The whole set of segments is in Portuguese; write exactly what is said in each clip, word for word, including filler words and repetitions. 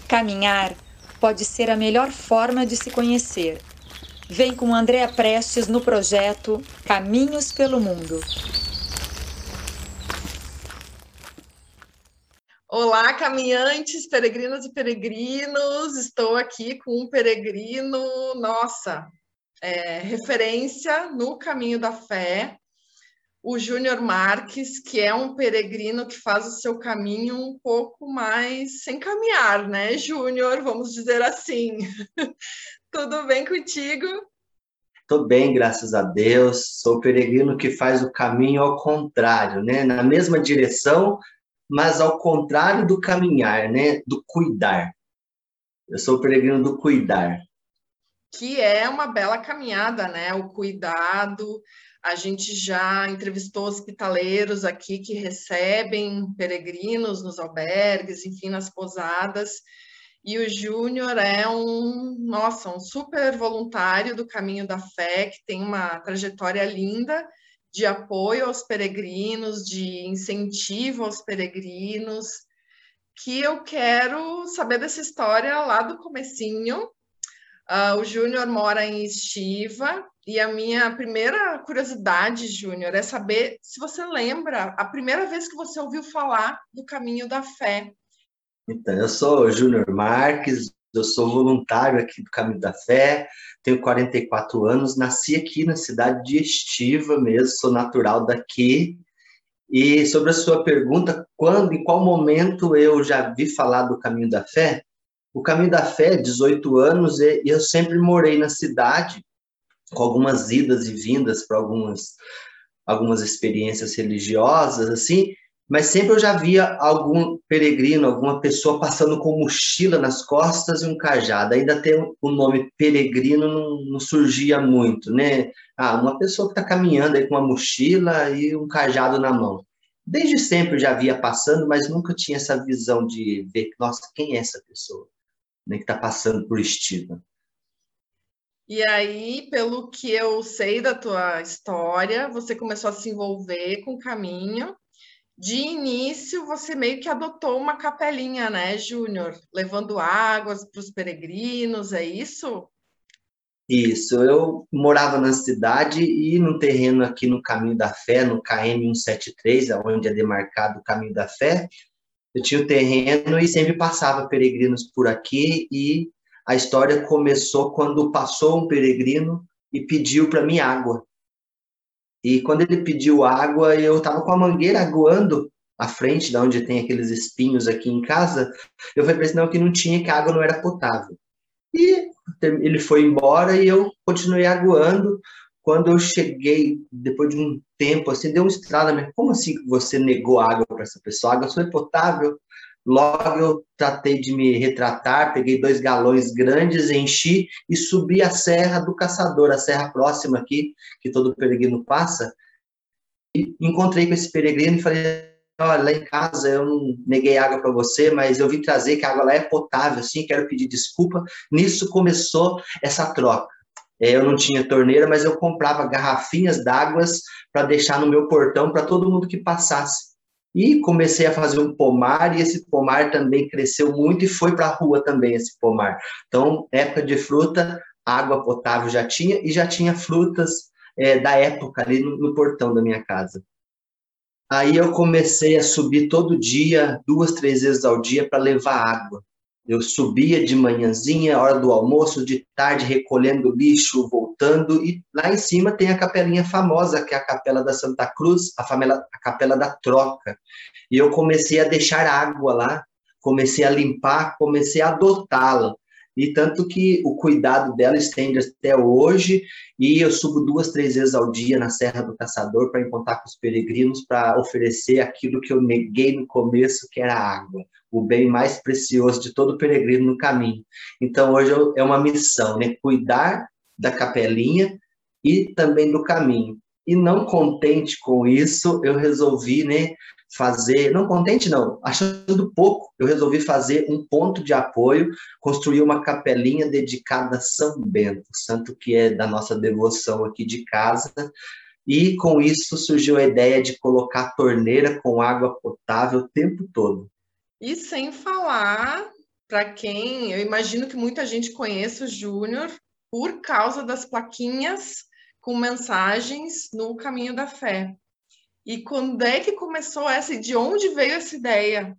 Caminhar pode ser a melhor forma de se conhecer. Vem com Andréa Prestes no projeto Caminhos pelo Mundo. Olá, caminhantes, peregrinos e peregrinos. Estou aqui com um peregrino, nossa, é, referência no caminho da fé, o Júnior Marques, que é um peregrino que faz o seu caminho um pouco mais sem caminhar, né, Júnior? Vamos dizer assim. Tudo bem contigo? Estou bem, graças a Deus. Sou o peregrino que faz o caminho ao contrário, né? Na mesma direção, mas ao contrário do caminhar, né? Do cuidar. Eu sou o peregrino do cuidar. Que é uma bela caminhada, né? O cuidado. A gente já entrevistou hospitaleiros aqui que recebem peregrinos nos albergues, enfim, nas pousadas. E o Júnior é um, nossa, um super voluntário do Caminho da Fé, que tem uma trajetória linda de apoio aos peregrinos, de incentivo aos peregrinos, que eu quero saber dessa história lá do comecinho. Uh, o Júnior mora em Estiva, e a minha primeira curiosidade, Júnior, é saber se você lembra a primeira vez que você ouviu falar do Caminho da Fé. Então, eu sou o Júnior Marques, eu sou voluntário aqui do Caminho da Fé, tenho quarenta e quatro anos, nasci aqui na cidade de Estiva mesmo, sou natural daqui. E sobre a sua pergunta, quando, em qual momento eu já vi falar do Caminho da Fé? O Caminho da Fé, dezoito anos, e eu sempre morei na cidade, com algumas idas e vindas para algumas, algumas experiências religiosas, assim, mas sempre eu já via algum peregrino, alguma pessoa passando com mochila nas costas e um cajado. Ainda tem o nome peregrino, não, não surgia muito, né? Ah, uma pessoa que está caminhando aí com uma mochila e um cajado na mão. Desde sempre eu já via passando, mas nunca tinha essa visão de ver, nossa, quem é essa pessoa, né, que está passando por Estiva. E aí, pelo que eu sei da tua história, você começou a se envolver com o caminho. De início, você meio que adotou uma capelinha, né, Júnior? Levando águas para os peregrinos, é isso? Isso, eu morava na cidade e no terreno aqui no Caminho da Fé, no K M cento e setenta e três, onde é demarcado o Caminho da Fé, eu tinha o terreno e sempre passava peregrinos por aqui, e a história começou quando passou um peregrino e pediu para mim água. E quando ele pediu água, eu estava com a mangueira aguando à frente, da onde tem aqueles espinhos aqui em casa. Eu falei para ele não, que não tinha, que a água não era potável. E ele foi embora e eu continuei aguando. Quando eu cheguei, depois de um tempo, assim, deu um estralo, mas como assim que você negou água para essa pessoa? A água só é potável. Logo eu tratei de me retratar, peguei dois galões grandes, enchi e subi a Serra do Caçador, a serra próxima aqui, que todo peregrino passa. E encontrei com esse peregrino e falei, olha, lá em casa eu não neguei água para você, mas eu vim trazer que a água lá é potável, sim, quero pedir desculpa. Nisso começou essa troca. Eu não tinha torneira, mas eu comprava garrafinhas d'água para deixar no meu portão para todo mundo que passasse. E comecei a fazer um pomar, e esse pomar também cresceu muito e foi para a rua também esse pomar. Então, época de fruta, água potável já tinha, e já tinha frutas é, da época ali no, no portão da minha casa. Aí eu comecei a subir todo dia, duas, três vezes ao dia, para levar água. Eu subia de manhãzinha, hora do almoço, de tarde, recolhendo lixo, voltando, e lá em cima tem a capelinha famosa, que é a Capela da Santa Cruz, a, família, a Capela da Troca. E eu comecei a deixar água lá, comecei a limpar, comecei a adotá-la. E tanto que o cuidado dela estende até hoje, e eu subo duas, três vezes ao dia na Serra do Caçador para encontrar com os peregrinos, para oferecer aquilo que eu neguei no começo, que era a água, o bem mais precioso de todo peregrino no caminho. Então, hoje é uma missão, né? Cuidar da capelinha e também do caminho. E não contente com isso, eu resolvi, né, fazer, não contente não, achando pouco, eu resolvi fazer um ponto de apoio, construir uma capelinha dedicada a São Bento, santo que é da nossa devoção aqui de casa, e com isso surgiu a ideia de colocar torneira com água potável o tempo todo. E sem falar para quem, eu imagino que muita gente conheça o Júnior por causa das plaquinhas com mensagens no Caminho da Fé. E quando é que começou essa, e de onde veio essa ideia?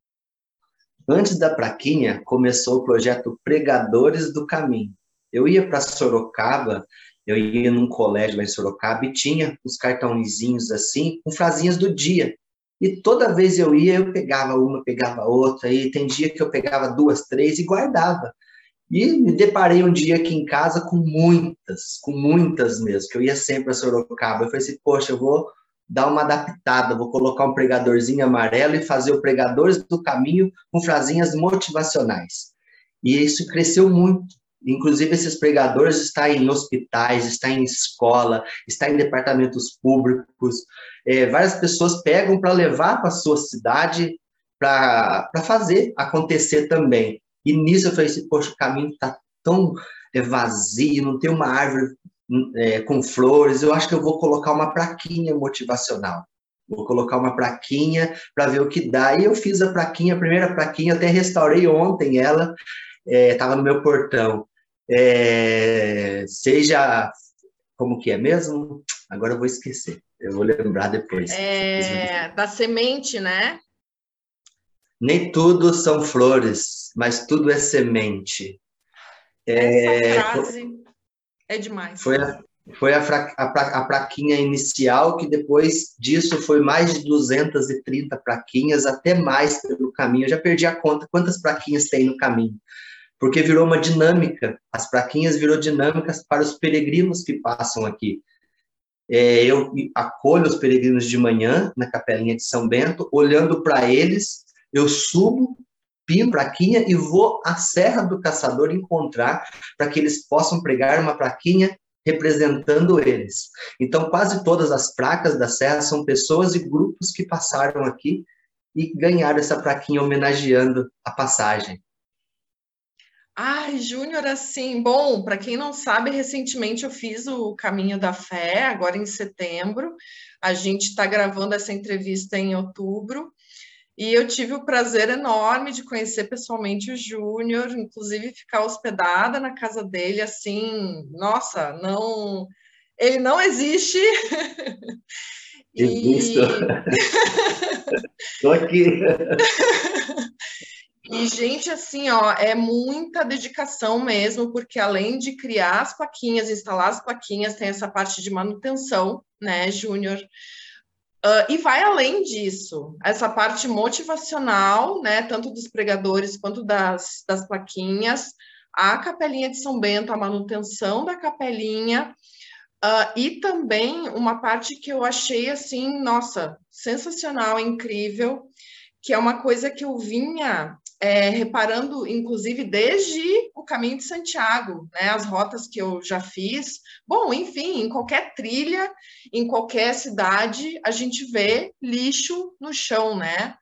Antes da plaquinha, começou o projeto Pregadores do Caminho. Eu ia para Sorocaba, eu ia num colégio lá em Sorocaba e tinha os cartõezinhos assim, com frasinhas do dia. E toda vez eu ia, eu pegava uma, pegava outra, e tem dia que eu pegava duas, três e guardava. E me deparei um dia aqui em casa com muitas, com muitas mesmo, que eu ia sempre a Sorocaba. Eu falei assim, poxa, eu vou dar uma adaptada, vou colocar um pregadorzinho amarelo e fazer o Pregadores do Caminho com frasinhas motivacionais. E isso cresceu muito. Inclusive, esses pregadores estão em hospitais, estão em escola, estão em departamentos públicos. É, várias pessoas pegam para levar para a sua cidade para fazer acontecer também. E nisso eu falei assim, poxa, o caminho está tão é, vazio, não tem uma árvore é, com flores, eu acho que eu vou colocar uma plaquinha motivacional. Vou colocar uma plaquinha para ver o que dá. E eu fiz a plaquinha, a primeira plaquinha, até restaurei ontem ela, estava é, no meu portão. É, seja, como que é mesmo? Agora eu vou esquecer, eu vou lembrar depois. É, da semente, né? Nem tudo são flores, mas tudo é semente. Essa é, frase é demais. Foi a, foi a, a, a plaquinha inicial, que depois disso foi mais de duzentas e trinta plaquinhas, até mais pelo caminho. Eu já perdi a conta quantas plaquinhas tem no caminho. Porque virou uma dinâmica, as plaquinhas virou dinâmicas para os peregrinos que passam aqui. É, eu acolho os peregrinos de manhã, na capelinha de São Bento, olhando para eles, eu subo, pino plaquinha e vou à Serra do Caçador encontrar, para que eles possam pregar uma plaquinha representando eles. Então, quase todas as placas da Serra são pessoas e grupos que passaram aqui e ganharam essa plaquinha homenageando a passagem. Ai, Júnior, assim, bom, para quem não sabe, recentemente eu fiz o Caminho da Fé, agora em setembro. A gente está gravando essa entrevista em outubro. E eu tive o prazer enorme de conhecer pessoalmente o Júnior, inclusive ficar hospedada na casa dele, assim, nossa, não... Ele não existe. Existe. Estou aqui. E, gente, assim, ó, é muita dedicação mesmo, porque além de criar as plaquinhas, instalar as plaquinhas, tem essa parte de manutenção, né, Júnior? Uh, e vai além disso, essa parte motivacional, né, tanto dos pregadores quanto das, das plaquinhas, a capelinha de São Bento, a manutenção da capelinha, uh, e também uma parte que eu achei, assim, nossa, sensacional, incrível, que é uma coisa que eu vinha é, reparando, inclusive, desde o Caminho de Santiago, né? As rotas que eu já fiz. Bom, enfim, em qualquer trilha, em qualquer cidade, a gente vê lixo no chão, né?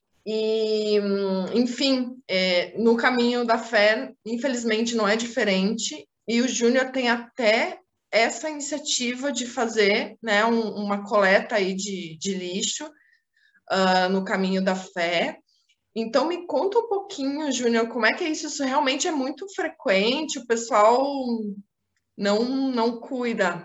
E, enfim, é, no Caminho da Fé, infelizmente, não é diferente. E o Júnior tem até essa iniciativa de fazer, né, um, uma coleta aí de, de lixo, Uh, no Caminho da Fé. Então, me conta um pouquinho, Júnior, como é que é isso? Isso realmente é muito frequente, o pessoal não, não cuida.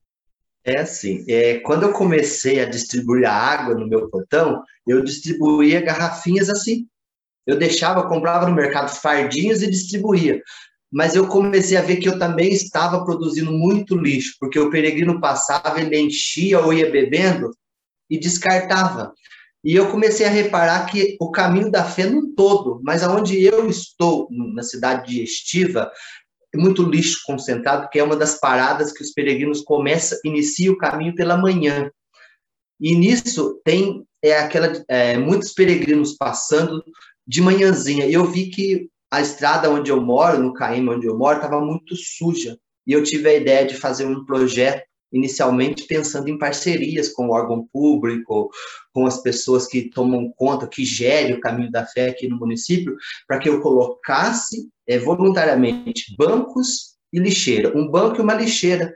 É assim, é, quando eu comecei a distribuir a água no meu portão, eu distribuía garrafinhas assim. Eu deixava, comprava no mercado fardinhos e distribuía. Mas eu comecei a ver que eu também estava produzindo muito lixo, porque o peregrino passava, ele enchia ou ia bebendo e descartava. E eu comecei a reparar que o Caminho da Fé no todo, mas aonde eu estou, na cidade de Estiva, é muito lixo concentrado, que é uma das paradas que os peregrinos começam, iniciam o caminho pela manhã. E nisso tem é, aquela, é, muitos peregrinos passando de manhãzinha. E eu vi que a estrada onde eu moro, no K M onde eu moro, estava muito suja. E eu tive a ideia de fazer um projeto, inicialmente pensando em parcerias com o órgão público, com as pessoas que tomam conta, que gerem o Caminho da Fé aqui no município, para que eu colocasse é, voluntariamente bancos e lixeira, um banco e uma lixeira.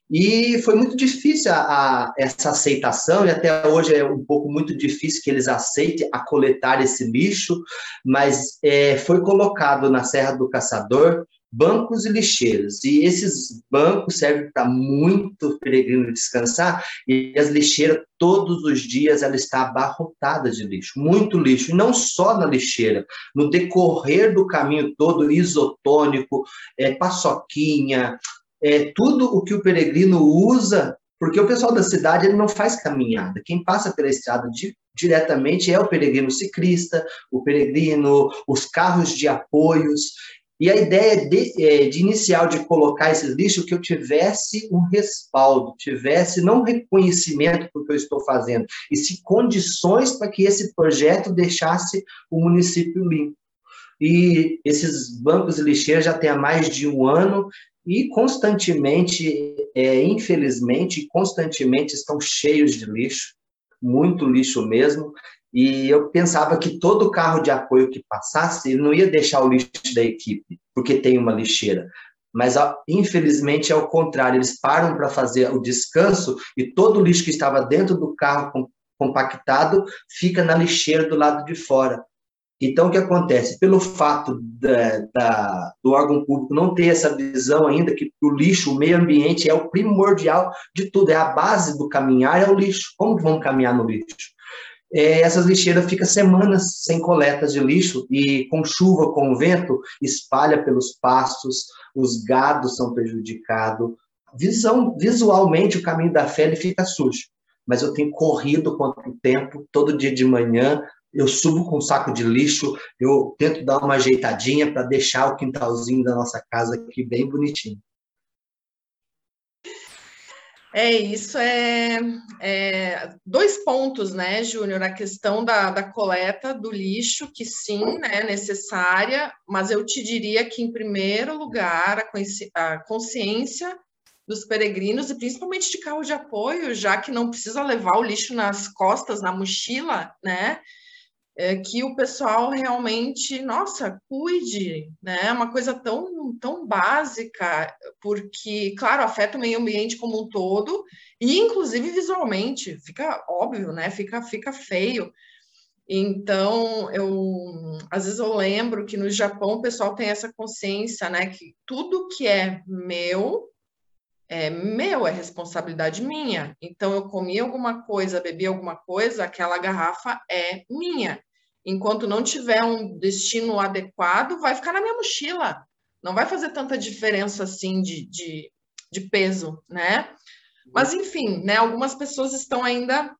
E foi muito difícil a, a, essa aceitação, e até hoje é um pouco muito difícil que eles aceitem a coletar esse lixo, mas é, foi colocado na Serra do Caçador bancos e lixeiras, e esses bancos servem para muito peregrino descansar, e as lixeiras, todos os dias, ela está abarrotada de lixo, muito lixo, e não só na lixeira, no decorrer do caminho todo, isotônico, é, paçoquinha, é, tudo o que o peregrino usa, porque o pessoal da cidade ele não faz caminhada, quem passa pela estrada de, diretamente é o peregrino ciclista, o peregrino, os carros de apoios. E a ideia de, de inicial de colocar esse lixo que eu tivesse um respaldo, tivesse não reconhecimento do que eu estou fazendo, e sim condições para que esse projeto deixasse o município limpo. E esses bancos e lixeiras já têm há mais de um ano e constantemente, é, infelizmente, constantemente estão cheios de lixo, muito lixo mesmo. E eu pensava que todo carro de apoio que passasse, ele não ia deixar o lixo da equipe, porque tem uma lixeira. Mas, infelizmente, é o contrário. Eles param para fazer o descanso e todo o lixo que estava dentro do carro compactado fica na lixeira do lado de fora. Então, o que acontece? Pelo fato da, da, do órgão público não ter essa visão ainda que o lixo, o meio ambiente é o primordial de tudo, é a base do caminhar, é o lixo. Como que vamos caminhar no lixo? É, essas lixeiras ficam semanas sem coletas de lixo e com chuva, com vento, espalha pelos pastos, os gados são prejudicados. Visão, visualmente, o caminho da fé ele fica sujo, mas eu tenho corrido contra o tempo, todo dia de manhã, eu subo com um saco de lixo, eu tento dar uma ajeitadinha para deixar o quintalzinho da nossa casa aqui bem bonitinho. É, isso é, é dois pontos, né, Júnior? A questão da, da coleta do lixo, que sim, né, é necessária, mas eu te diria que, em primeiro lugar, a, consci, a consciência dos peregrinos, e principalmente de carro de apoio, já que não precisa levar o lixo nas costas, na mochila, né? É que o pessoal realmente, nossa, cuide, né? É uma coisa tão, tão básica, porque, claro, afeta o meio ambiente como um todo, e inclusive visualmente, fica óbvio, né? Fica, fica feio. Então, eu, às vezes eu lembro que no Japão o pessoal tem essa consciência, né? Que tudo que é meu, é meu, é responsabilidade minha. Então, eu comi alguma coisa, bebi alguma coisa, aquela garrafa é minha. Enquanto não tiver um destino adequado, vai ficar na minha mochila. Não vai fazer tanta diferença assim de, de, de peso, né? Mas, enfim, né? Algumas pessoas estão ainda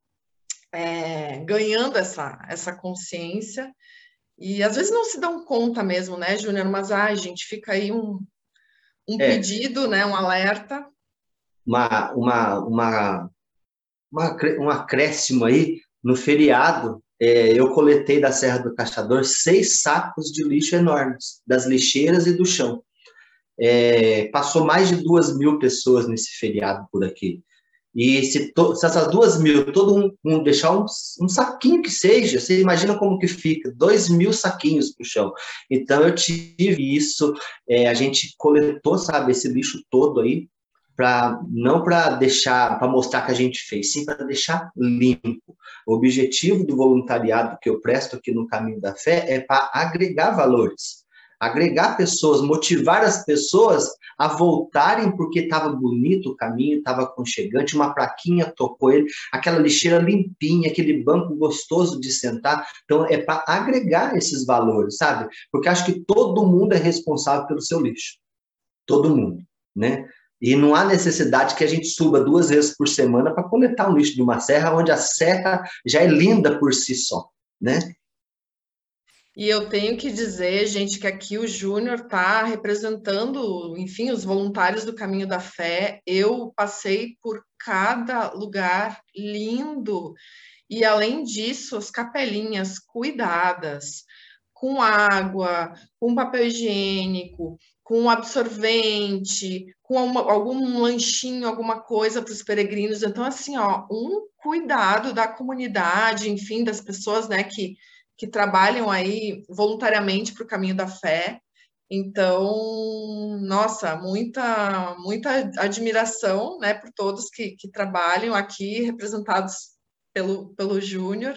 é, ganhando essa, essa consciência e às vezes não se dão conta mesmo, né, Júnior? Mas, ai, gente, fica aí um, um é. pedido, né? Um alerta. Uma, uma, uma, uma, um acréscimo aí, no feriado, é, eu coletei da Serra do Caçador seis sacos de lixo enormes, das lixeiras e do chão. É, passou mais de duas mil pessoas nesse feriado por aqui. E se, to, se essas duas mil, todo um, um deixar um, um saquinho que seja, você imagina como que fica, dois mil saquinhos para o chão. Então eu tive isso, é, a gente coletou, sabe, esse lixo todo aí, Pra, não para deixar, para mostrar que a gente fez, sim para deixar limpo. O objetivo do voluntariado que eu presto aqui no Caminho da Fé é para agregar valores, agregar pessoas, motivar as pessoas a voltarem porque estava bonito o caminho, estava aconchegante, uma plaquinha tocou ele, aquela lixeira limpinha, aquele banco gostoso de sentar. Então é para agregar esses valores, sabe? Porque acho que todo mundo é responsável pelo seu lixo, todo mundo, né? E não há necessidade que a gente suba duas vezes por semana para coletar um lixo de uma serra, onde a serra já é linda por si só, né? E eu tenho que dizer, gente, que aqui o Júnior está representando, enfim, os voluntários do Caminho da Fé. Eu passei por cada lugar lindo. E, além disso, as capelinhas cuidadas, com água, com papel higiênico, com absorvente, com uma, algum lanchinho, alguma coisa para os peregrinos. Então, assim, ó, um cuidado da comunidade, enfim, das pessoas, né, que, que trabalham aí voluntariamente para o Caminho da Fé. Então, nossa, muita, muita admiração, né, por todos que, que trabalham aqui, representados pelo, pelo Júnior.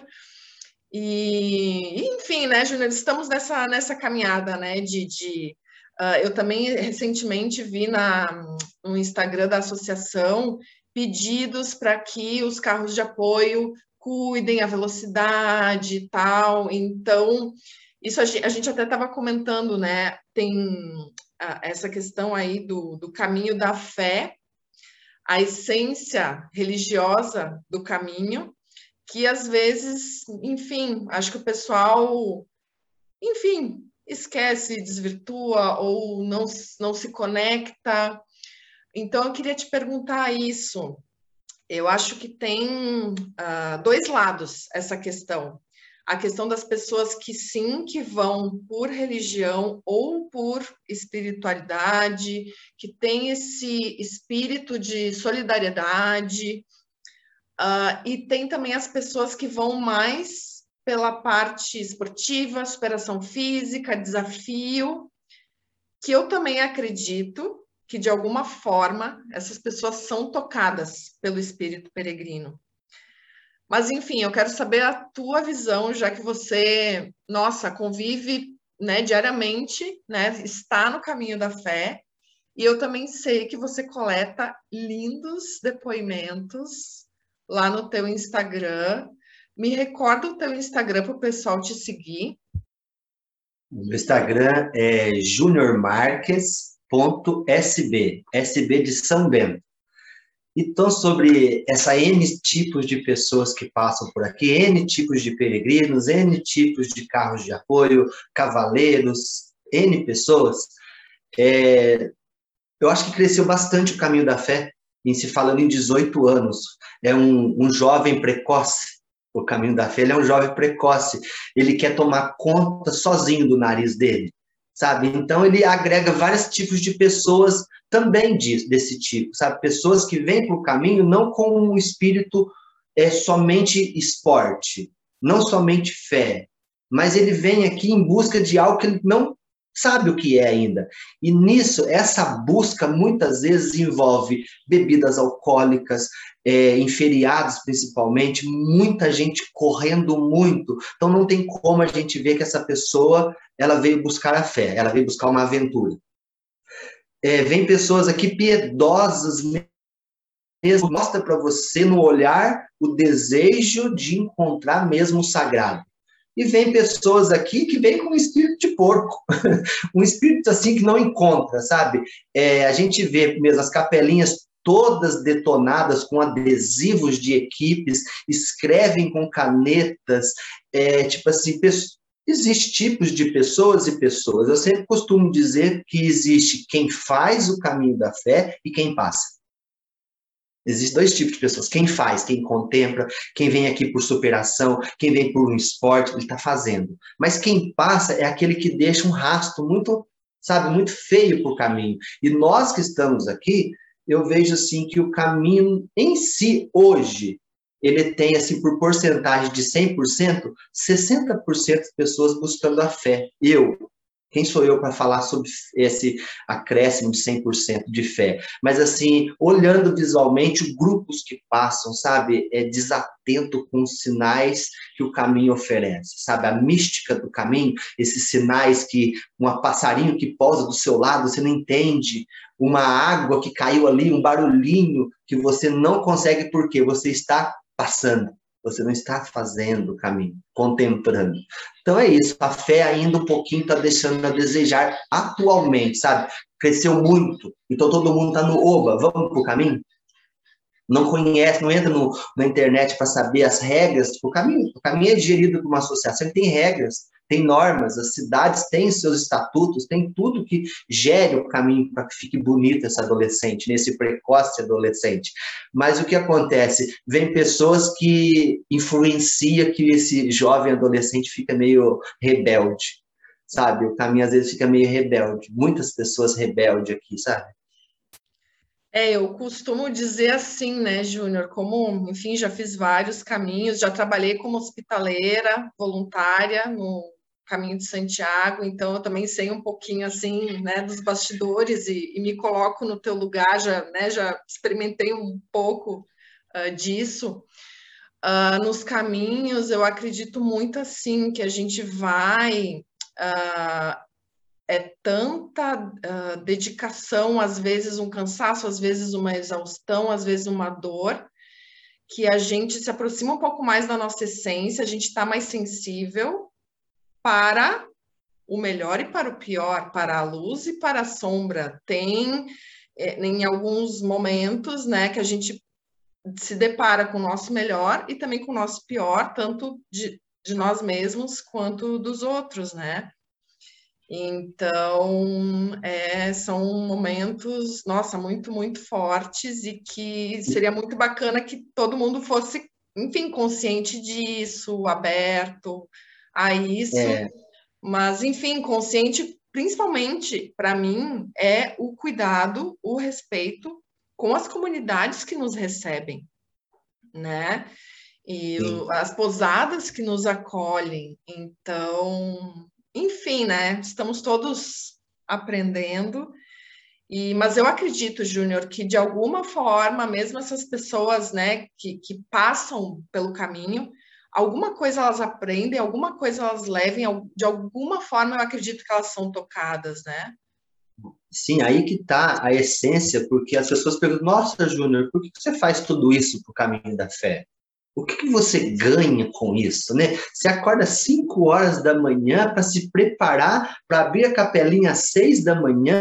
E, enfim, né, Júnior, estamos nessa, nessa caminhada, né, de... de uh, eu também recentemente vi na, no Instagram da associação pedidos para que os carros de apoio cuidem a velocidade e tal. Então, isso a gente, a gente até estava comentando, né? Tem a, essa questão aí do, do caminho da fé, a essência religiosa do caminho, que às vezes, enfim, acho que o pessoal, enfim, esquece, desvirtua ou não, não se conecta. Então, eu queria te perguntar isso. Eu acho que tem uh, dois lados essa questão. A questão das pessoas que sim, que vão por religião ou por espiritualidade, que tem esse espírito de solidariedade, uh, e tem também as pessoas que vão mais pela parte esportiva, superação física, desafio, que eu também acredito que, de alguma forma, essas pessoas são tocadas pelo espírito peregrino. Mas, enfim, eu quero saber a tua visão, já que você, nossa, convive, né, diariamente, né, está no caminho da fé, e eu também sei que você coleta lindos depoimentos lá no teu Instagram. Me recorda o teu Instagram para o pessoal te seguir. O Instagram é junior marques ponto s b, S B de São Bento. Então, sobre essa N tipos de pessoas que passam por aqui, N tipos de peregrinos, N tipos de carros de apoio, cavaleiros, N pessoas, é, eu acho que cresceu bastante o caminho da fé, em se falando em dezoito anos. É um, um jovem precoce, o caminho da fé, ele é um jovem precoce, ele quer tomar conta sozinho do nariz dele, sabe? Então, ele agrega vários tipos de pessoas também disso, desse tipo, sabe? Pessoas que vêm para o caminho não com um espírito é, somente esporte, não somente fé, mas ele vem aqui em busca de algo que ele não sabe o que é ainda. E nisso, essa busca muitas vezes envolve bebidas alcoólicas, é, em feriados principalmente, muita gente correndo muito. Então não tem como a gente ver que essa pessoa ela veio buscar a fé, ela veio buscar uma aventura. É, vem pessoas aqui piedosas mesmo, mostra para você no olhar o desejo de encontrar mesmo o sagrado. E vem pessoas aqui que vêm com um espírito de porco, um espírito assim que não encontra, sabe? É, a gente vê mesmo as capelinhas todas detonadas com adesivos de equipes, escrevem com canetas, é, tipo assim, existem tipos de pessoas e pessoas. Eu sempre costumo dizer que existe quem faz o caminho da fé e quem passa. Existem dois tipos de pessoas, quem faz, quem contempla, quem vem aqui por superação, quem vem por um esporte, ele está fazendo. Mas quem passa é aquele que deixa um rastro muito, sabe, muito feio para o caminho. E nós que estamos aqui, eu vejo assim que o caminho em si, hoje, ele tem, assim, por porcentagem de cem por cento, sessenta por cento de pessoas buscando a fé. Eu. Quem sou eu para falar sobre esse acréscimo de cem por cento de fé? Mas, assim, olhando visualmente, grupos que passam, sabe? É desatento com os sinais que o caminho oferece, sabe? A mística do caminho, esses sinais que um passarinho que pousa do seu lado, você não entende, uma água que caiu ali, um barulhinho que você não consegue porque você está passando. Você não está fazendo o caminho, contemplando. Então é isso, a fé ainda um pouquinho está deixando a desejar atualmente, sabe? Cresceu muito, então todo mundo está no oba, vamos para o caminho? Não conhece, não entra no, na internet para saber as regras. O caminho, o caminho é gerido por uma associação que tem regras, tem normas, as cidades têm seus estatutos, tem tudo que gere o caminho para que fique bonito esse adolescente, nesse precoce adolescente. Mas o que acontece? Vem pessoas que influenciam que esse jovem adolescente fica meio rebelde, sabe? O caminho às vezes fica meio rebelde. Muitas pessoas rebeldes aqui, sabe? É, eu costumo dizer assim, né, Júnior, como, enfim, já fiz vários caminhos, já trabalhei como hospitaleira voluntária no Caminho de Santiago, então eu também sei um pouquinho assim, né, dos bastidores e, e me coloco no teu lugar, já, né, já experimentei um pouco uh, disso. Uh, nos caminhos, eu acredito muito assim, que a gente vai... Uh, é tanta uh, dedicação, às vezes um cansaço, às vezes uma exaustão, às vezes uma dor, que a gente se aproxima um pouco mais da nossa essência, a gente está mais sensível para o melhor e para o pior, para a luz e para a sombra. Tem, em alguns momentos, né, que a gente se depara com o nosso melhor e também com o nosso pior, tanto de, de nós mesmos quanto dos outros, né? Então, é, são momentos, nossa, muito, muito fortes e que seria muito bacana que todo mundo fosse, enfim, consciente disso, aberto a isso. É. Mas, enfim, consciente, principalmente, para mim, é o cuidado, o respeito com as comunidades que nos recebem, né? E o, as posadas que nos acolhem. Então... Enfim, né? Estamos todos aprendendo. E, mas eu acredito, Júnior, que de alguma forma, mesmo essas pessoas, né, que, que passam pelo caminho, alguma coisa elas aprendem, alguma coisa elas levem, de alguma forma eu acredito que elas são tocadas, né? Sim, aí que está a essência, porque as pessoas perguntam, nossa, Júnior, por que você faz tudo isso para o caminho da fé? O que, que você ganha com isso, né? Você acorda às cinco horas da manhã para se preparar para abrir a capelinha às seis da manhã.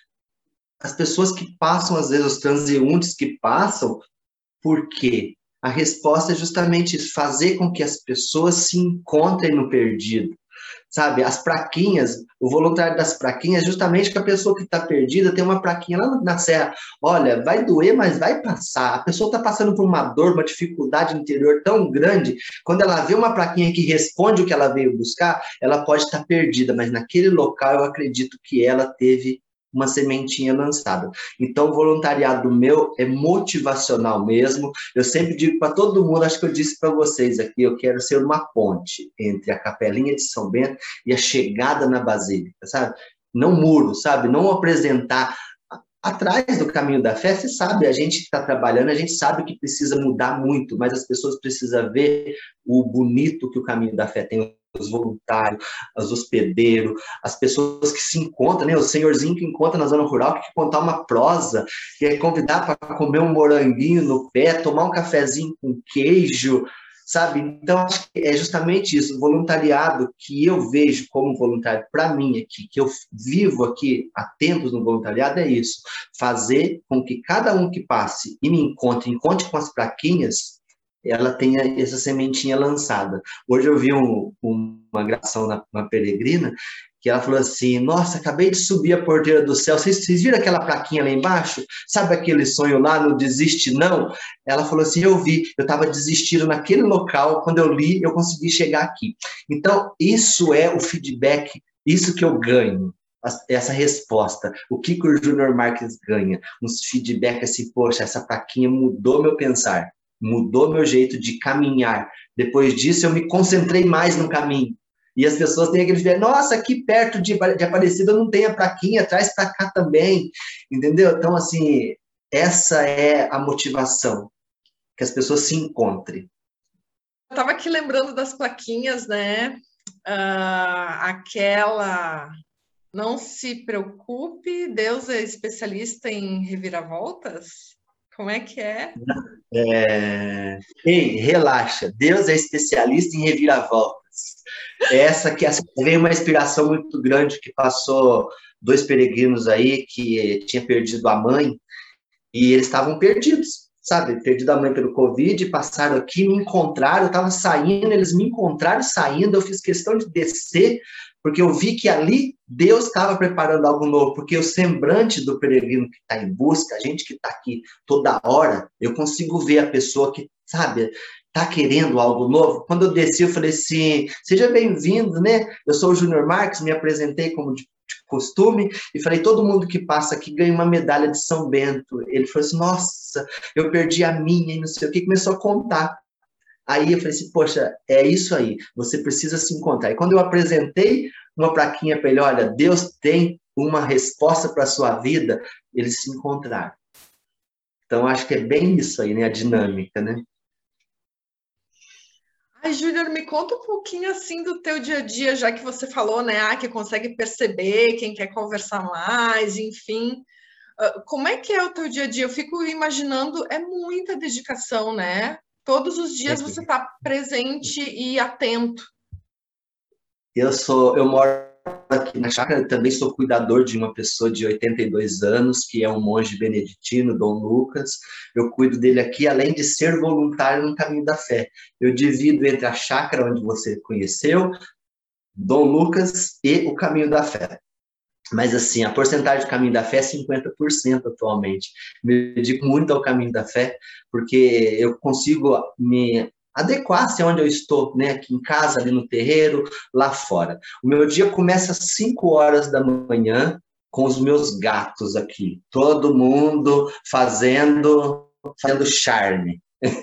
As pessoas que passam, às vezes, os transeuntes que passam, por quê? A resposta é justamente isso, fazer com que as pessoas se encontrem no perdido. Sabe, as plaquinhas, o voluntário das plaquinhas, justamente que a pessoa que está perdida tem uma plaquinha lá na serra, olha, vai doer, mas vai passar. A pessoa está passando por uma dor, uma dificuldade interior tão grande, quando ela vê uma plaquinha que responde o que ela veio buscar, ela pode estar perdida, mas naquele local eu acredito que ela teve uma sementinha lançada. Então, o voluntariado meu é motivacional mesmo. Eu sempre digo para todo mundo, acho que eu disse para vocês aqui, eu quero ser uma ponte entre a Capelinha de São Bento e a chegada na Basílica, sabe? Não muro, sabe? Não apresentar atrás do caminho da fé, você sabe, a gente que está trabalhando, a gente sabe que precisa mudar muito, mas as pessoas precisam ver o bonito que o caminho da fé tem, os voluntários, os hospedeiros, as pessoas que se encontram, né? O senhorzinho que encontra na zona rural, que quer contar uma prosa, que quer convidar para comer um moranguinho no pé, tomar um cafezinho com queijo, sabe? Então, acho que é justamente isso, o voluntariado que eu vejo como voluntário para mim aqui, que eu vivo aqui há tempos no voluntariado, é isso, fazer com que cada um que passe e me encontre, encontre com as plaquinhas, ela tenha essa sementinha lançada. Hoje eu vi um, uma gravação na, na Peregrina, que ela falou assim, nossa, acabei de subir a porteira do céu, vocês, vocês viram aquela plaquinha lá embaixo? Sabe aquele sonho lá, não desiste não? Ela falou assim, eu vi, eu estava desistindo naquele local, quando eu li, eu consegui chegar aqui. Então, isso é o feedback, isso que eu ganho, essa resposta. O que, que o Júnior Marques ganha? Uns feedback assim, poxa, essa plaquinha mudou meu pensar, mudou meu jeito de caminhar. Depois disso, eu me concentrei mais no caminho. E as pessoas têm aquele feedback, nossa, aqui perto de, de Aparecida não tem a plaquinha, traz para cá também, entendeu? Então, assim, essa é a motivação, que as pessoas se encontrem. Eu estava aqui lembrando das plaquinhas, né? Uh, aquela, não se preocupe, Deus é especialista em reviravoltas. Como é que é? é... Ei, relaxa, Deus é especialista em reviravoltas. Essa que essa veio uma inspiração muito grande que passou dois peregrinos aí que tinha perdido a mãe e eles estavam perdidos, sabe? Perdido a mãe pelo Covid, passaram aqui, me encontraram, eu estava saindo, eles me encontraram saindo, eu fiz questão de descer, porque eu vi que ali Deus estava preparando algo novo, porque o semblante do peregrino que está em busca, a gente que está aqui toda hora, eu consigo ver a pessoa que, sabe, está querendo algo novo. Quando eu desci, eu falei assim, seja bem-vindo, né? Eu sou o Júnior Marques, me apresentei como de, de costume, e falei, todo mundo que passa aqui ganha uma medalha de São Bento. Ele falou assim, nossa, eu perdi a minha, e não sei o que, começou a contar. Aí eu falei assim, poxa, é isso aí, você precisa se encontrar. E quando eu apresentei uma plaquinha para ele, olha, Deus tem uma resposta para a sua vida, eles se encontraram. Então, acho que é bem isso aí, né, a dinâmica, né? Ai, Júnior, me conta um pouquinho assim do teu dia a dia, já que você falou, né, ah, que consegue perceber quem quer conversar mais, enfim. Uh, como é que é o teu dia a dia? Eu fico imaginando, é muita dedicação, né? Todos os dias você está presente e atento. Eu sou, eu moro aqui na chácara, eu também sou cuidador de uma pessoa de oitenta e dois anos, que é um monge beneditino, Dom Lucas. Eu cuido dele aqui, além de ser voluntário no Caminho da Fé. Eu divido entre a chácara, onde você conheceu, Dom Lucas e o Caminho da Fé. Mas, assim, a porcentagem do Caminho da Fé é cinquenta por cento atualmente. Me dedico muito ao Caminho da Fé, porque eu consigo me adequar-se onde eu estou, né? Aqui em casa, ali no terreiro, lá fora. O meu dia começa às cinco horas da manhã com os meus gatos aqui. Todo mundo fazendo, fazendo charme.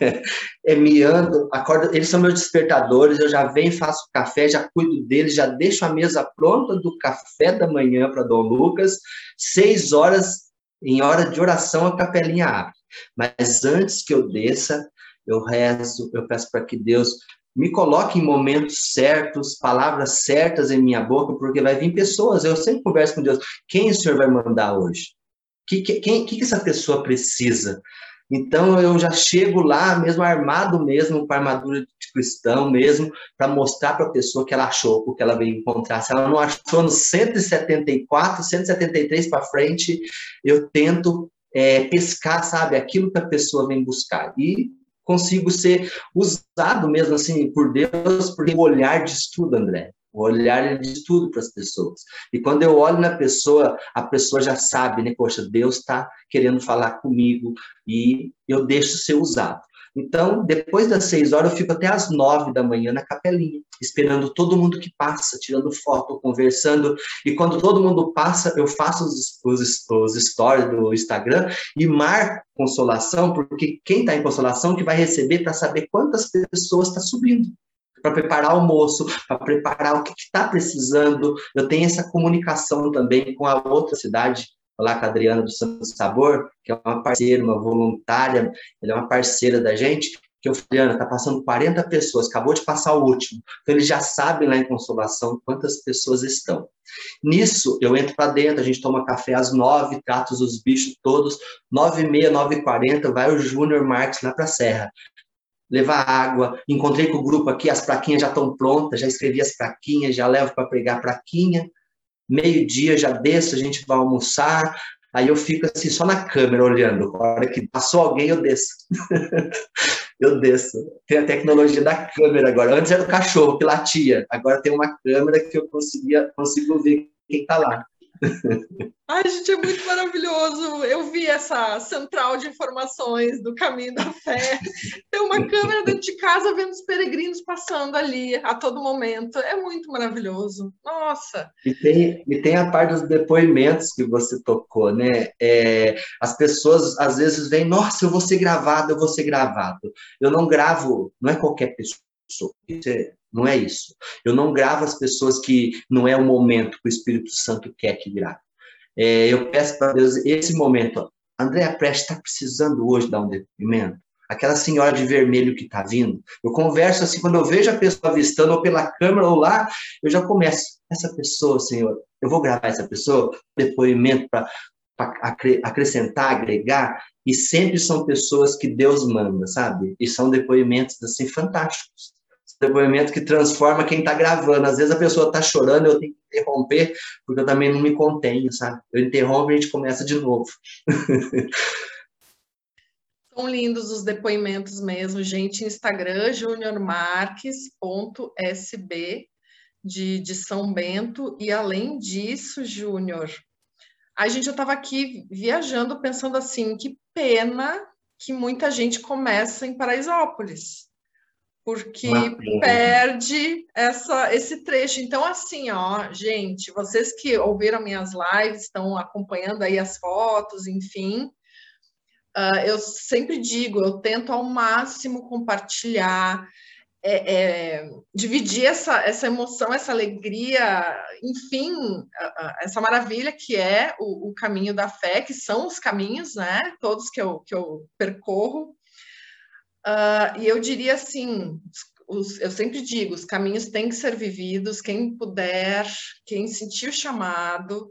É, miando, acordo, eles são meus despertadores, eu já venho, faço café, já cuido deles, já deixo a mesa pronta do café da manhã para Dom Lucas, seis horas, em hora de oração, a capelinha abre. Mas antes que eu desça, eu rezo, eu peço para que Deus me coloque em momentos certos, palavras certas em minha boca, porque vai vir pessoas, eu sempre converso com Deus, quem o Senhor vai mandar hoje? O que, que, quem, que, que essa pessoa precisa? Então, eu já chego lá, mesmo armado mesmo, com a armadura de cristão mesmo, para mostrar para a pessoa que ela achou, o que ela veio encontrar. Se ela não achou no cento e setenta e quatro, cento e setenta e três para frente, eu tento é, pescar, sabe, aquilo que a pessoa vem buscar. E consigo ser usado mesmo assim por Deus, por um olhar de estudo, André. O olhar de estudo para as pessoas. E quando eu olho na pessoa, a pessoa já sabe, né? Poxa, Deus está querendo falar comigo e eu deixo ser usado. Então, depois das seis horas, eu fico até às nove da manhã na capelinha, esperando todo mundo que passa, tirando foto, conversando. E quando todo mundo passa, eu faço os, os, os stories do Instagram e marco Consolação, porque quem está em Consolação que vai receber para saber quantas pessoas está subindo. Para preparar o almoço, para preparar o que está precisando. Eu tenho essa comunicação também com a outra cidade, lá com a Adriana do Santo Sabor, que é uma parceira, uma voluntária, ela é uma parceira da gente, que eu falei, Ana, está passando quarenta pessoas, acabou de passar o último. Então, eles já sabem lá em Consolação quantas pessoas estão. Nisso, eu entro para dentro, a gente toma café às nove, trato os bichos todos, nove e meia, nove e quarenta, vai o Júnior Marques lá para a Serra. Levar água, encontrei com o grupo aqui, as plaquinhas já estão prontas, já escrevi as plaquinhas, já levo para pregar a plaquinha, meio-dia já desço, a gente vai almoçar, aí eu fico assim só na câmera olhando, a hora que passou alguém eu desço, eu desço, tem a tecnologia da câmera agora, antes era o cachorro que latia, agora tem uma câmera que eu conseguia, consigo ver quem está lá. Ai, gente, é muito maravilhoso. Eu vi essa central de informações do Caminho da Fé. Tem uma câmera dentro de casa vendo os peregrinos passando ali a todo momento. É muito maravilhoso. Nossa! E tem, e tem a parte dos depoimentos que você tocou, né? É, as pessoas às vezes vêm, nossa, eu vou ser gravado, eu vou ser gravado. Eu não gravo, não é qualquer pessoa. Isso é, não é isso. Eu não gravo as pessoas que não é o momento que o Espírito Santo quer que grave. É, eu peço para Deus esse momento. Ó, André Preste está precisando hoje dar um depoimento. Aquela senhora de vermelho que está vindo. Eu converso assim, quando eu vejo a pessoa avistando ou pela câmera ou lá, eu já começo. Essa pessoa, Senhor, eu vou gravar essa pessoa, depoimento para acrescentar, agregar, e sempre são pessoas que Deus manda, sabe? E são depoimentos assim fantásticos. Depoimento que transforma quem está gravando. Às vezes a pessoa está chorando, eu tenho que interromper, porque eu também não me contenho, sabe? Eu interrompo e a gente começa de novo. São lindos os depoimentos mesmo, gente. Instagram, junior marques ponto s b de, de São Bento. E além disso, Júnior, a gente já estava aqui viajando, pensando assim, que pena que muita gente começa em Paraisópolis, porque perde essa, esse trecho. Então, assim, ó, gente, vocês que ouviram minhas lives, estão acompanhando aí as fotos, enfim, uh, eu sempre digo, eu tento ao máximo compartilhar, É, é, dividir essa, essa emoção, essa alegria, enfim, essa maravilha que é o, o caminho da fé, que são os caminhos, né? Todos que eu, que eu percorro. Uh, e eu diria assim, os, eu sempre digo, os caminhos têm que ser vividos, quem puder, quem sentir o chamado,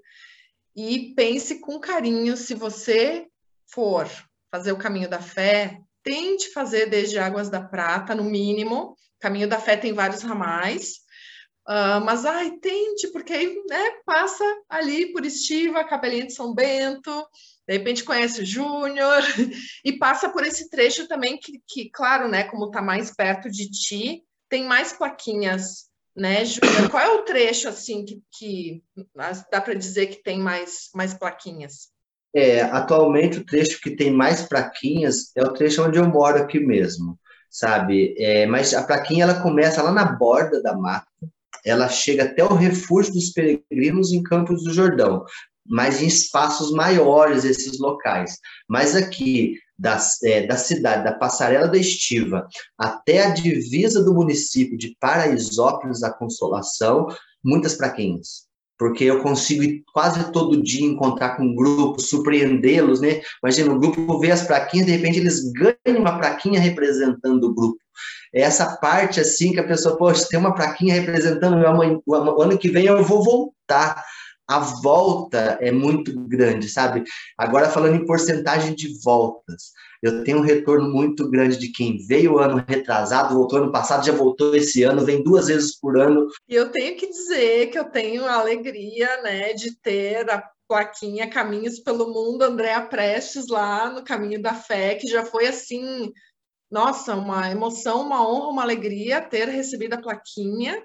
e pense com carinho, se você for fazer o caminho da fé, tente fazer desde Águas da Prata, no mínimo. Caminho da Fé tem vários ramais, uh, mas ai, tente, porque aí, né, passa ali por Estiva, Capelinha de São Bento, de repente conhece o Júnior, e passa por esse trecho também que, que claro, né, como está mais perto de ti, tem mais plaquinhas, né, Júnior? Qual é o trecho, assim, que, que dá para dizer que tem mais, mais plaquinhas? É, atualmente o trecho que tem mais plaquinhas é o trecho onde eu moro aqui mesmo, sabe? É, mas a plaquinha ela começa lá na borda da mata, ela chega até o Refúgio dos Peregrinos em Campos do Jordão, mas em espaços maiores esses locais. Mas aqui, da, é, da cidade, da Passarela da Estiva, até a divisa do município de Paraisópolis da Consolação, muitas plaquinhas. Porque eu consigo quase todo dia encontrar com um grupo, surpreendê-los, né? Imagina, o grupo vê as plaquinhas, de repente eles ganham uma plaquinha representando o grupo. É essa parte, assim, que a pessoa, poxa, tem uma plaquinha representando o ano, o ano que vem eu vou voltar. A volta é muito grande, sabe? Agora, falando em porcentagem de voltas, eu tenho um retorno muito grande de quem veio ano retrasado, voltou ano passado, já voltou esse ano, vem duas vezes por ano. E eu tenho que dizer que eu tenho a alegria, né, de ter a plaquinha Caminhos pelo Mundo, Andréa Prestes, lá no Caminho da Fé, que já foi, assim, nossa, uma emoção, uma honra, uma alegria ter recebido a plaquinha.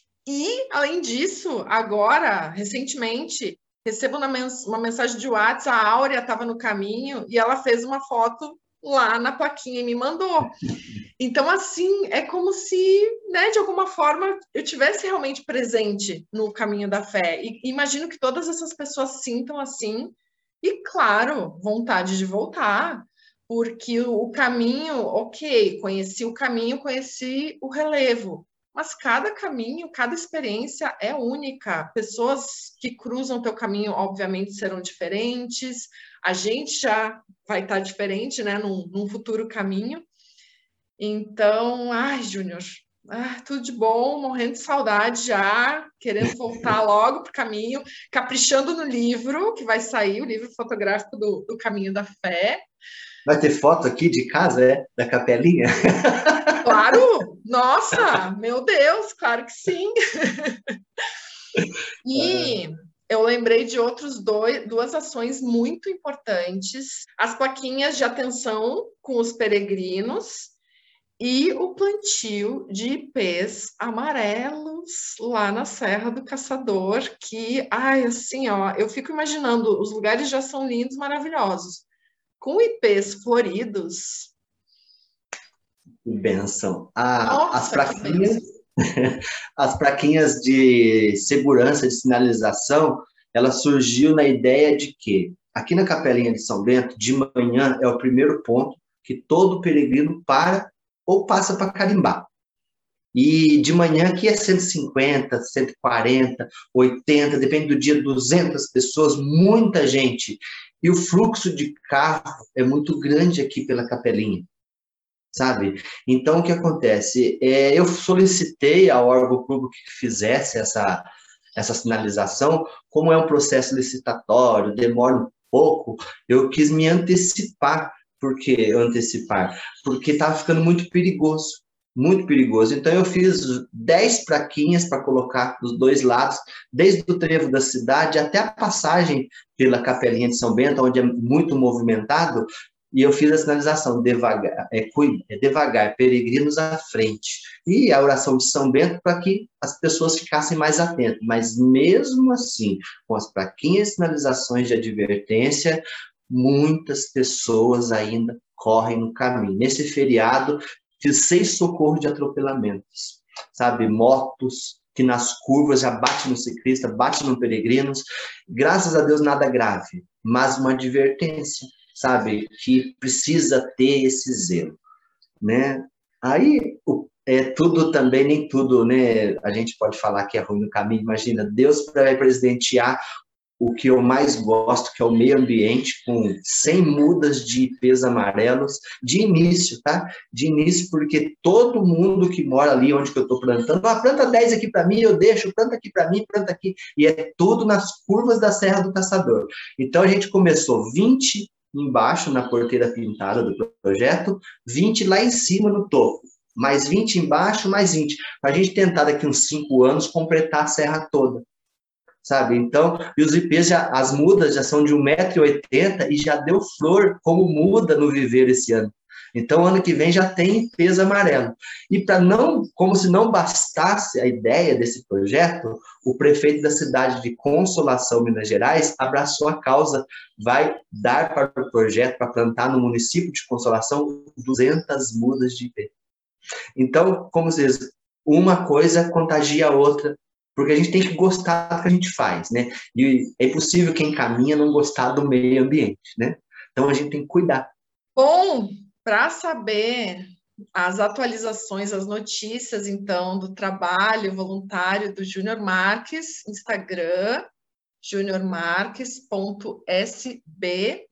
E, além disso, agora, recentemente, recebo uma, mens uma mensagem de WhatsApp, a Áurea estava no caminho e ela fez uma foto lá na plaquinha e me mandou. Então, assim, é como se, né, de alguma forma, eu tivesse realmente presente no caminho da fé. E imagino que todas essas pessoas sintam assim, e, claro, vontade de voltar, porque o, o caminho, ok, conheci o caminho, conheci o relevo, mas cada caminho, cada experiência é única. Pessoas que cruzam o teu caminho, obviamente, serão diferentes. A gente já vai estar diferente, né, num, num futuro caminho. Então, ai, Júnior, ah, tudo de bom, morrendo de saudade já, querendo voltar logo para o caminho, caprichando no livro que vai sair, o livro fotográfico do, do Caminho da Fé. Vai ter foto aqui de casa, é? Da capelinha? Claro! Nossa, meu Deus, claro que sim! E eu lembrei de outros dois, duas ações muito importantes. As plaquinhas de atenção com os peregrinos e o plantio de ipês amarelos lá na Serra do Caçador, que, ai, assim, ó, eu fico imaginando, os lugares já são lindos, maravilhosos. Com ipês floridos... Benção. Ah, Nossa, as plaquinhas, as plaquinhas de segurança, de sinalização, ela surgiu na ideia de que aqui na Capelinha de São Bento, de manhã é o primeiro ponto que todo peregrino para ou passa para carimbar. E de manhã aqui é cento e cinquenta, cento e quarenta, oitenta, depende do dia, duzentas pessoas, muita gente. E o fluxo de carro é muito grande aqui pela Capelinha, sabe? Então, o que acontece? É, eu solicitei ao órgão público que fizesse essa, essa sinalização, como é um processo licitatório, demora um pouco, eu quis me antecipar. Por que antecipar? Porque estava ficando muito perigoso, muito perigoso. Então, eu fiz dez plaquinhas para colocar dos dois lados, desde o trevo da cidade até a passagem pela Capelinha de São Bento, onde é muito movimentado, e eu fiz a sinalização, devagar, é, é, devagar, peregrinos à frente. E a oração de São Bento para que as pessoas ficassem mais atentas. Mas, mesmo assim, com as plaquinhas e sinalizações de advertência, muitas pessoas ainda correm no caminho. Nesse feriado, fiz seis socorros de atropelamentos, sabe? Motos que nas curvas já bate no ciclista, bate no peregrinos. Graças a Deus, nada grave, mas uma advertência, sabe, que precisa ter esse zelo, né? Aí, é tudo também, nem tudo, né? A gente pode falar que é ruim no caminho. Imagina, Deus vai presidentear o que eu mais gosto, que é o meio ambiente, com cem mudas de ipês amarelos, de início, tá? De início, porque todo mundo que mora ali onde que eu estou plantando, ah, planta dez aqui para mim, eu deixo, planta aqui para mim, planta aqui, e é tudo nas curvas da Serra do Caçador. Então, a gente começou vinte embaixo, na porteira pintada do projeto, vinte lá em cima no topo, mais vinte embaixo, mais vinte, para a gente tentar daqui uns cinco anos completar a serra toda. Sabe? Então, e os ipês, já, as mudas já são de um metro e oitenta e já deu flor como muda no viveiro esse ano. Então, ano que vem já tem ipês amarelo. E para não, como se não bastasse a ideia desse projeto, o prefeito da cidade de Consolação, Minas Gerais, abraçou a causa, vai dar para o projeto, para plantar no município de Consolação, duzentas mudas de ipê. Então, como se diz, uma coisa contagia a outra, porque a gente tem que gostar do que a gente faz, né? E é impossível quem caminha não gostar do meio ambiente, né? Então a gente tem que cuidar. Bom, para saber as atualizações, as notícias, então, do trabalho voluntário do Júnior Marques, Instagram, junior marques ponto s b.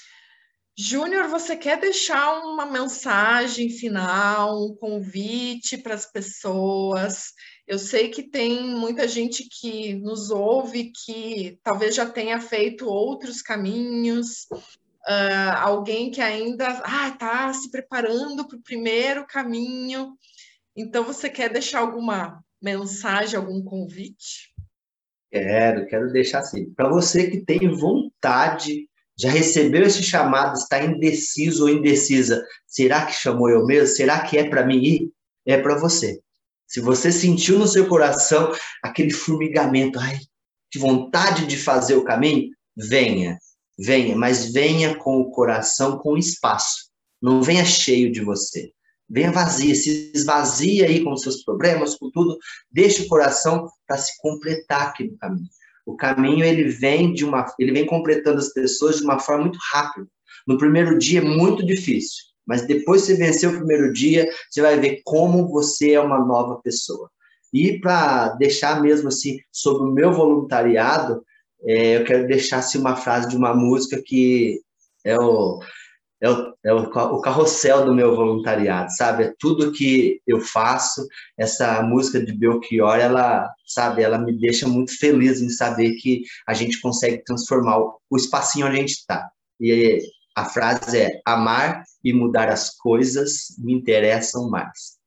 Júnior, você quer deixar uma mensagem final, um convite para as pessoas? Eu sei que tem muita gente que nos ouve que talvez já tenha feito outros caminhos, uh, alguém que ainda está ah, se preparando para o primeiro caminho. Então, você quer deixar alguma mensagem, algum convite? Quero, quero deixar assim. Para você que tem vontade, já recebeu esse chamado, está indeciso ou indecisa, será que chamou eu mesmo? Será que é para mim ir? É para você. Se você sentiu no seu coração aquele formigamento, ai, de vontade de fazer o caminho, venha, venha, mas venha com o coração com espaço. Não venha cheio de você. Venha vazia, se esvazia aí com os seus problemas, com tudo, deixa o coração para se completar aqui no caminho. O caminho, ele vem de uma, ele vem completando as pessoas de uma forma muito rápida. No primeiro dia é muito difícil, mas depois que você vencer o primeiro dia, você vai ver como você é uma nova pessoa. E para deixar mesmo assim, sobre o meu voluntariado, é, eu quero deixar assim, uma frase de uma música que é o... É, o, é o, o carrossel do meu voluntariado, sabe? É tudo que eu faço. Essa música de Belchior, ela, sabe, ela me deixa muito feliz em saber que a gente consegue transformar o, o espacinho onde a gente está. E a frase é: amar e mudar as coisas me interessam mais.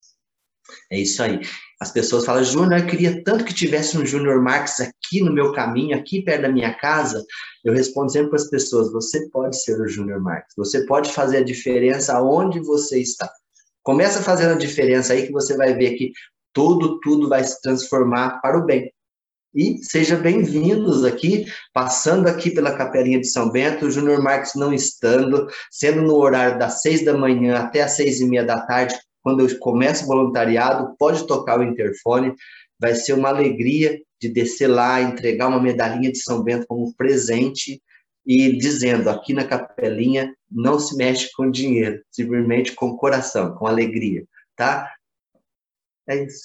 É isso aí. As pessoas falam: Júnior, eu queria tanto que tivesse um Júnior Marques aqui no meu caminho, aqui perto da minha casa. Eu respondo sempre para as pessoas: você pode ser o Júnior Marques, você pode fazer a diferença onde você está. Começa fazendo a diferença aí que você vai ver que tudo, tudo vai se transformar para o bem. E sejam bem-vindos aqui, passando aqui pela Capelinha de São Bento, o Júnior Marques não estando, sendo no horário das seis da manhã até as seis e meia da tarde, quando eu começo o voluntariado, pode tocar o interfone, vai ser uma alegria de descer lá, entregar uma medalhinha de São Bento como presente e dizendo, aqui na Capelinha não se mexe com dinheiro, simplesmente com o coração, com alegria, tá? É isso.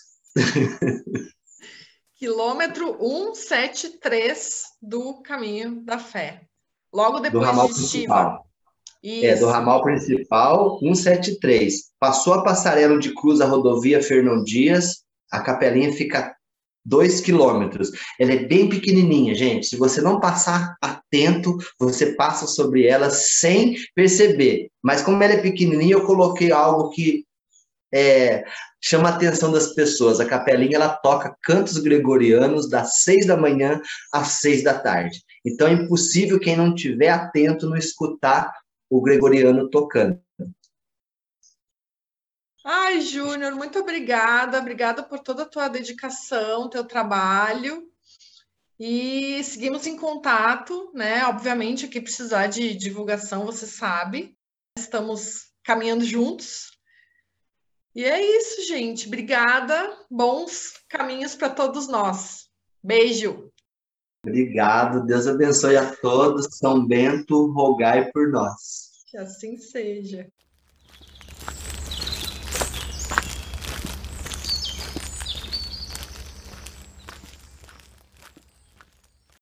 Quilômetro cento e setenta e três do Caminho da Fé. Logo depois do ramal de principal. Isso. É, do ramal principal, cento e setenta e três. Passou a passarela de cruz a rodovia Fernão Dias, a Capelinha fica dois quilômetros. Ela é bem pequenininha, gente. Se você não passar atento, você passa sobre ela sem perceber. Mas como ela é pequenininha, eu coloquei algo que é, chama a atenção das pessoas. A Capelinha, ela toca cantos gregorianos das seis da manhã às seis da tarde. Então é impossível quem não estiver atento não escutar o gregoriano tocando. Ai, Júnior, muito obrigada. Obrigada por toda a tua dedicação, teu trabalho. E seguimos em contato, né? Obviamente, aqui precisar de divulgação, você sabe. Estamos caminhando juntos. E é isso, gente. Obrigada. Bons caminhos para todos nós. Beijo. Obrigado, Deus abençoe a todos. São Bento, rogai por nós. Que assim seja.